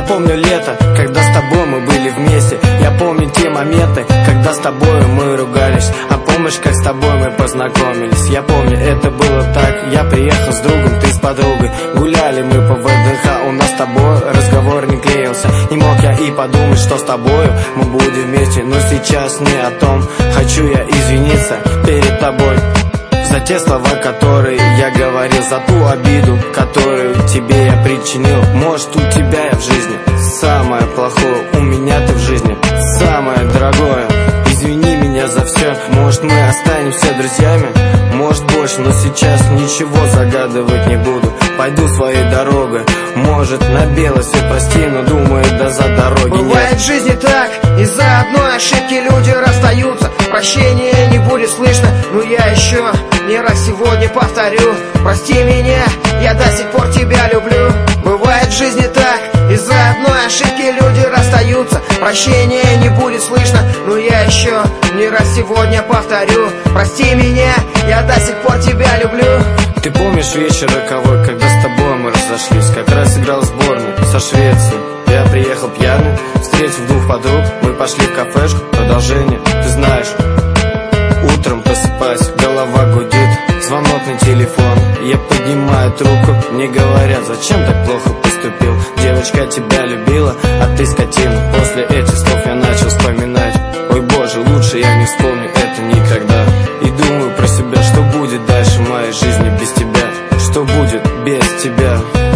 Я помню лето, когда с тобой мы были вместе. Я помню те моменты, когда с тобой мы ругались. А помнишь, как с тобой мы познакомились? Я помню, это было так. Я приехал с другом, ты с подругой. Гуляли мы по ВДНХ, у нас с тобой разговор не клеился. Не мог я и подумать, что с тобою мы будем вместе. Но сейчас не о том. Хочу я извиниться перед тобой за те слова, которые я говорил, за ту обиду, которую тебе я причинил. Может, у тебя я в жизни самое плохое, у меня ты в жизни самое дорогое. Извини меня за все, может, мы останемся друзьями, может, больше, но сейчас ничего загадывать не буду. Пойду своей дорогой, может, на белый свет, прости, но думаю, да за дороги нет. Бывает в жизни так, из-за одной ошибки люди расстаются. Прощения не будет слышно, но я еще не раз сегодня повторю: прости меня, я до сих пор тебя люблю. Бывает в жизни так, из-за одной ошибки люди расстаются. Прощения не будет слышно, но я еще не раз сегодня повторю: прости меня, я до сих пор тебя люблю. Ты помнишь вечер роковой, когда с тобой мы разошлись? Как раз играл в сборной со Швецией. Я приехал пьяный, встретив двух подруг. Мы пошли в кафешку, продолжение ты знаешь. Утром просыпаюсь, голова гудит, звонок на телефон. Я поднимаю трубку, мне говорят: зачем так плохо поступил? Девочка тебя любила, а ты скотина. После этих слов я начал вспоминать: ой боже, лучше я не вспомню это никогда. И думаю про себя, что будет дальше в моей жизни без тебя, что будет без тебя.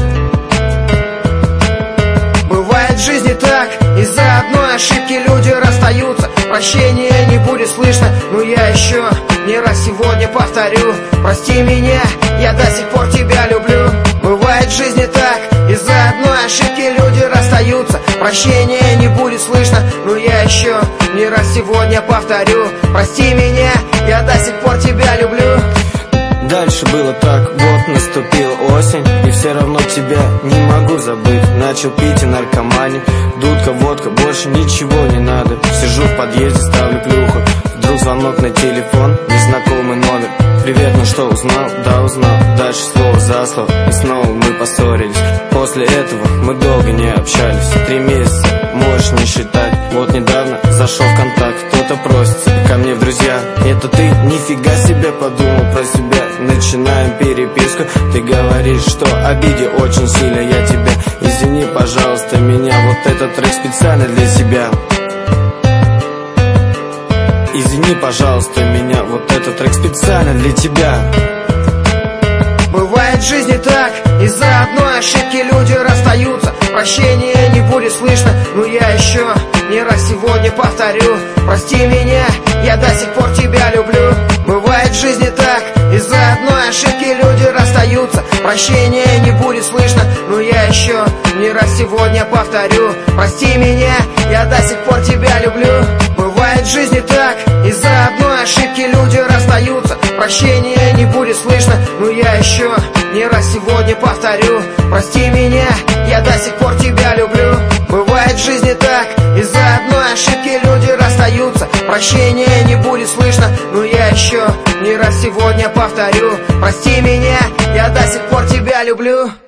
Бывает в жизни так, из-за одной ошибки люди расстаются. Прощения не будет слышно, но я еще не раз сегодня повторю: прости меня, я до сих пор тебя люблю. Бывает в жизни так, из-за одной ошибки люди расстаются. Прощения не будет слышно, но я еще не раз сегодня повторю: прости меня, я до сих пор тебя люблю. Дальше было так, вот наступила осень, и все равно тебя не могу забыть. Начал пить и наркоманить, дудка, водка, больше ничего не надо. Сижу в подъезде, ставлю плюху, вдруг звонок на телефон, незнакомый номер. Привет, ну что, узнал? Да, узнал. Дальше слово за слово, и снова мы поссорились. После этого мы долго не общались, 3 месяца, можешь не считать. Вот недавно зашел в контакт, кто-то просится ко мне в друзья. Это ты нифига себе подумал про себя. Начинаем переписку, ты говоришь, что обидел очень сильно я тебя. Извини, пожалуйста, меня, вот этот трек специально для себя. Извини, пожалуйста, меня, вот этот трек специально для тебя. Бывает в жизни так, из-за одной ошибки люди расстаются. Прощения не будет слышно, но я еще не раз сегодня повторю: прости меня, я до сих пор тебя люблю. Бывает в жизни так, из-за одной ошибки люди расстаются. Прощения не будет слышно, но я еще не раз сегодня повторю: прости меня, я до сих пор тебя люблю. Бывает в жизни так, из-за одной ошибки люди расстаются. Прощения не будет слышно, но я еще не раз сегодня повторю: прости меня, я до сих пор тебя люблю. Бывает в жизни так, из-за одной ошибки люди расстаются. Прощения не будет слышно, но я еще не раз сегодня повторю: прости меня, я до сих пор тебя люблю.